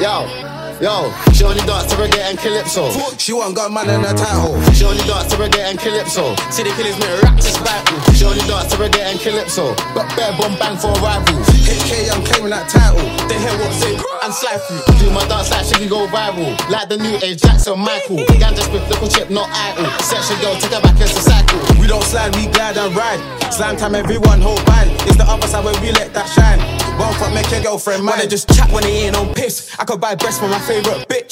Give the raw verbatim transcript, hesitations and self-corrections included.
Yo, yo, she only dance to reggae and calypso. She want got man in her title. She only dance to reggae and calypso. City killers make rap to spital. She only dance to reggae and calypso. Got bare bomb bang for a rival. H K, I'm claiming that title. They hear what's it and slide through. Do my dance like she can go viral. Like the new age Jackson Michael. Ganja spit, little chip, not idle. Section girl, take her back as a cycle. We don't slide, we glide and ride. Slam time, everyone hold band. It's the other side where we let that shine. One fuck make your girlfriend mine. Wanna just chat when they ain't on piss. I could buy breast for my favourite bitch.